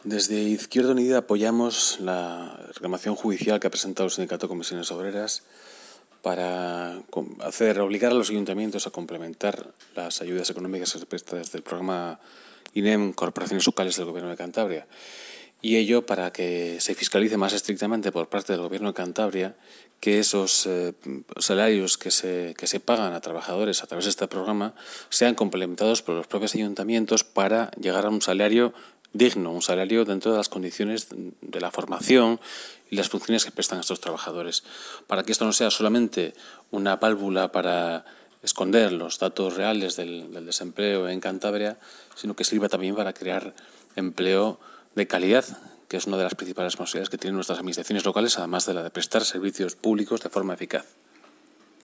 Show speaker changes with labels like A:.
A: Desde Izquierda Unida apoyamos la reclamación judicial que ha presentado el Sindicato de Comisiones Obreras para obligar a los ayuntamientos a complementar las ayudas económicas que se prestan desde el programa INEM, Corporaciones Locales del Gobierno de Cantabria, y ello para que se fiscalice más estrictamente por parte del Gobierno de Cantabria que esos salarios que se pagan a trabajadores a través de este programa sean complementados por los propios ayuntamientos para llegar a un salario digno, un salario dentro de las condiciones de la formación y las funciones que prestan estos trabajadores, para que esto no sea solamente una válvula para esconder los datos reales del desempleo en Cantabria, sino que sirva también para crear empleo de calidad, que es una de las principales responsabilidades que tienen nuestras administraciones locales, además de la de prestar servicios públicos de forma eficaz.